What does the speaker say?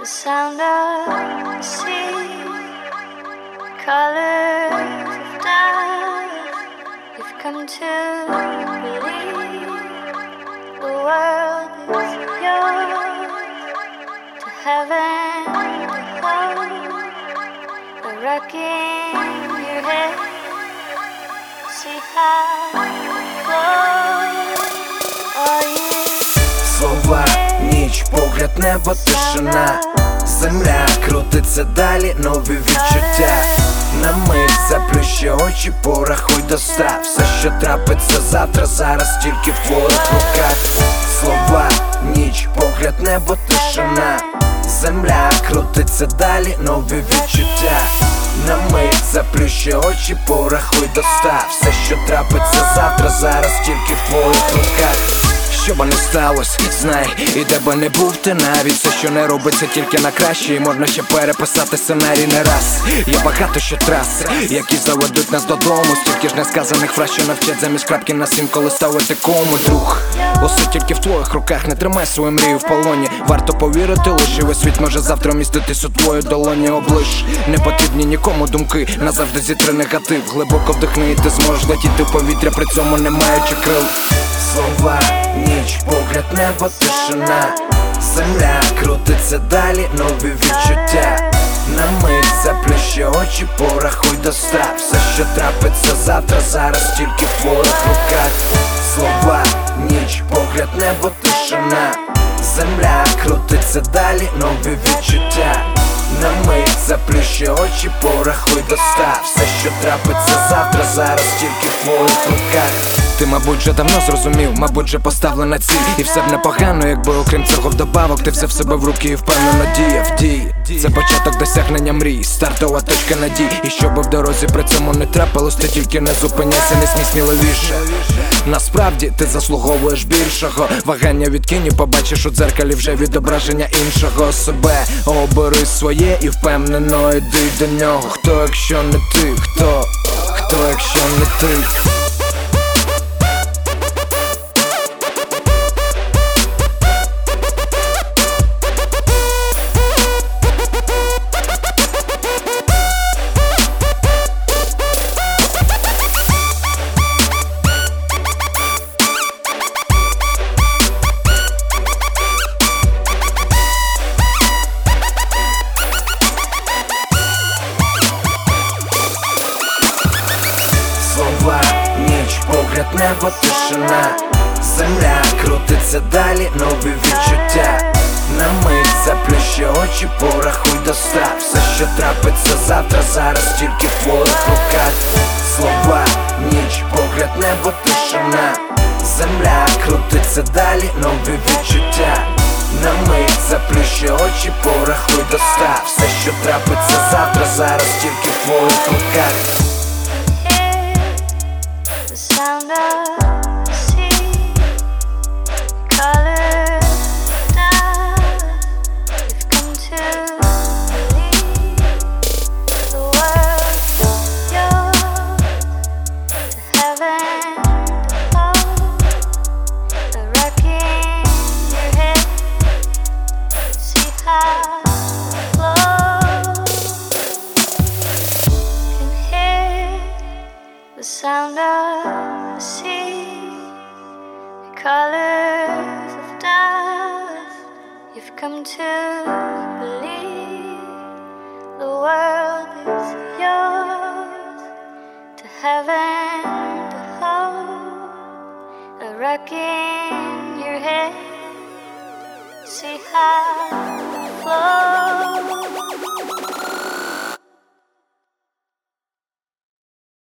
the sound of the sea, colors of dance. You've come to believe the world is yours, to heaven, to home, a wreck in your head. See how it flows. Are you? Слова, ніч, погляд, небо, тишина. Земля крутиться далі, нові відчуття. На мить заплющи очі, порахуй до 100. Все, що трапиться завтра, зараз тільки в твоїх руках. Слова, ніч, погляд, небо, тишина. Земля крутиться далі, нові відчуття. На мить заплющи очі, порахуй до 100. Все, що трапиться завтра, зараз тільки в твоїх руках. Що би не сталося, знай, і де би не був ти навіть. Все, що не робиться тільки на краще, і можна ще переписати сценарій не раз. Є багато ще трас, які заведуть нас додому. Стільки ж несказаних фраз, що навчать замість крапки на 7, коли ставити кому, друг. Усе тільки в твоїх руках, не тримай свою мрію в полоні. Варто повірити, лише весь світ може завтра вміститись у твоїй долоні. Оближ, не потрібні нікому думки, назавжди зітри негатив. Глибоко вдихни, і ти зможеш летіти в повітря, при цьому не маючи крил. Слова, ніч, погляд, небо, тишина. Земля крутиться далі, нові відчуття. На мить заплющи очі, порахуй до 100. Все, що трапиться завтра, зараз тільки в твоїх руках. Слова, ніч, погляд, небо, тишина. Земля крутиться далі, нові відчуття. На мить заплющи очі, порахуй до 100. Все, що трапиться завтра, зараз тільки в твоїх руках. Ти, мабуть, вже давно зрозумів, мабуть, вже поставлена ціль. І все б непогано, якби окрім цього вдобавок ти взяв себе в руки і впевнено діяв. Дій, це початок досягнення мрій, стартова точка надій. І щоби в дорозі при цьому не трапилось, ти тільки не зупиняйся, не смій сміливіше. Насправді ти заслуговуєш більшого. Вагання відкинь і побачиш у дзеркалі вже відображення іншого себе. Обери своє і впевнено йди до нього. Хто, якщо не ти, хто, якщо не ти? Слова, ніч, погляд, небо, тишина. Земля крутиться далі, нові відчуття. На мить заплющи очі, порахуй до 100. Все, що трапиться завтра, зараз тільки в твоїх руках. Слова, ніч, погляд, небо, тишина. Земля крутиться далі, нові відчуття. На мить заплющи очі, порахуй до 100. Все, що трапиться завтра, зараз тільки в твоїх руках. The sound of the sea, colors of dance. You've come to believe the world is yours, to heaven, to home, a wreck in your head. See how it flows. Can hear the sound of the sea, the colors of dance. You've come to believe the world is yours, to heaven, to home, a wreck in your head. See how it flows.